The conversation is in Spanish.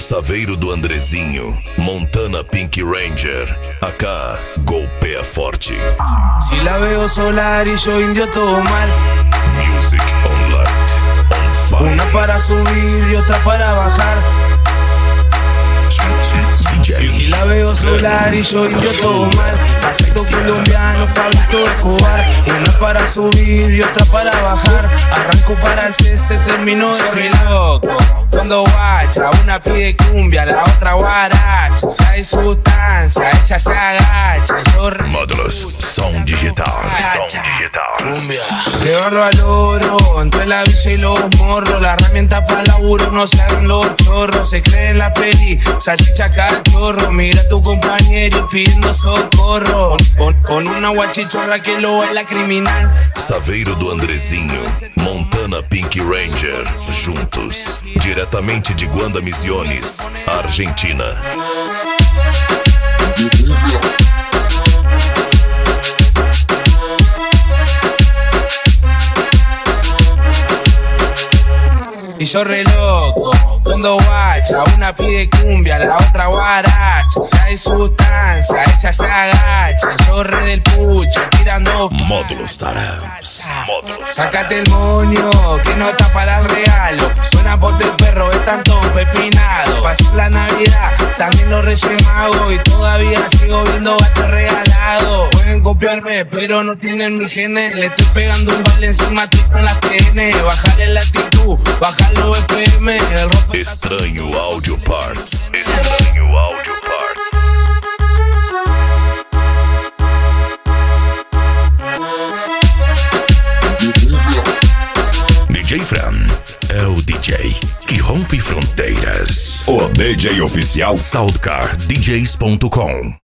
Saveiro do Andrezinho, Montana Pink Ranger. Acá, golpea forte. Si la veo solar y yo indio todo mal. Music on light, on fire. Una para subir y otra para bajar. Si la veo solar y yo indio todo mal. Acento colombiano, Pablito Escobar. Una para subir y otra para bajar. Arranco para el cese, termino de re loco. Cuando guacha, una pide cumbia, la otra guaracha. Si hay sustancia, ella se agacha. Yo Módulos, som digital. cumbia. De barro al oro, entre la villa y los morros. La herramienta para laburo, no se hagan los chorros. Se cree en la peli, salchicha cachorro. Mira a tu compañero pidiendo socorro. Con una guachichorra que lo baila criminal. Saveiro do Andrezinho, Montana Pink Ranger. Juntos, diretamente de Guanda Misiones, Argentina. Y yo re loco, cuando guacha, una pide cumbia, la otra guaracha. Si hay sustancia, ella se agacha. Yo re del pucha, tirando Módulos Tarams. Sácate el moño, que no está para el regalo. Suena por el perro, es tanto pepinado. Pasó la Navidad, también los Reyes Magos. Y todavía sigo viendo gato regalado. Pueden copiarme, pero no tienen mi genes. Le estoy pegando un baile encima, tú con las tienes. Bájale la actitud, bájalo BPM. El ropa Estranho Audio Parts. Estranho Audio Parts. DJ Fran é o DJ que rompe fronteiras. O DJ oficial SoundCardDJs.com.